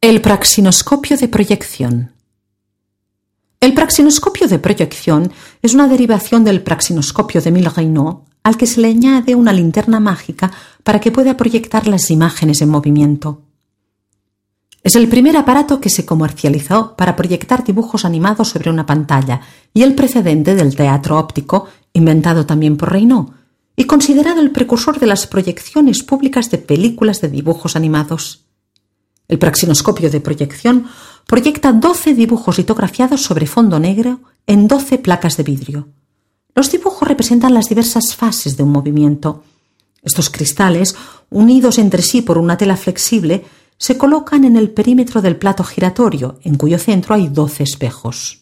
El praxinoscopio de proyección. El praxinoscopio de proyección es una derivación del praxinoscopio de Milles-Raynaud, al que se le añade una linterna mágica para que pueda proyectar las imágenes en movimiento. Es el primer aparato que se comercializó para proyectar dibujos animados sobre una pantalla y el precedente del teatro óptico, inventado también por Raynaud, y considerado el precursor de las proyecciones públicas de películas de dibujos animados. El praxinoscopio de proyección proyecta 12 dibujos litografiados sobre fondo negro en 12 placas de vidrio. Los dibujos representan las diversas fases de un movimiento. Estos cristales, unidos entre sí por una tela flexible, se colocan en el perímetro del plato giratorio, en cuyo centro hay 12 espejos.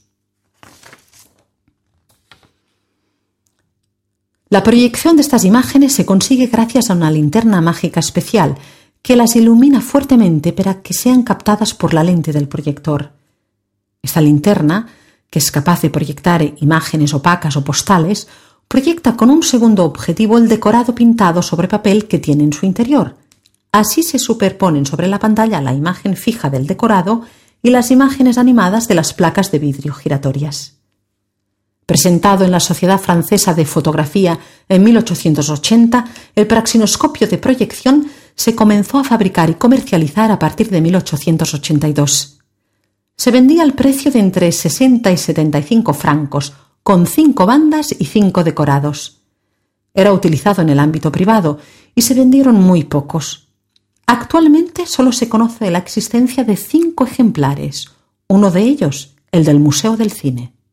La proyección de estas imágenes se consigue gracias a una linterna mágica especial que las ilumina fuertemente para que sean captadas por la lente del proyector. Esta linterna, que es capaz de proyectar imágenes opacas o postales, proyecta con un segundo objetivo el decorado pintado sobre papel que tiene en su interior. Así se superponen sobre la pantalla la imagen fija del decorado y las imágenes animadas de las placas de vidrio giratorias. Presentado en la Sociedad Francesa de Fotografía en 1880, el praxinoscopio de proyección se comenzó a fabricar y comercializar a partir de 1882. Se vendía al precio de entre 60 y 75 francos, con 5 bandas y 5 decorados. Era utilizado en el ámbito privado y se vendieron muy pocos. Actualmente solo se conoce de la existencia de 5 ejemplares, uno de ellos el del Museo del Cine.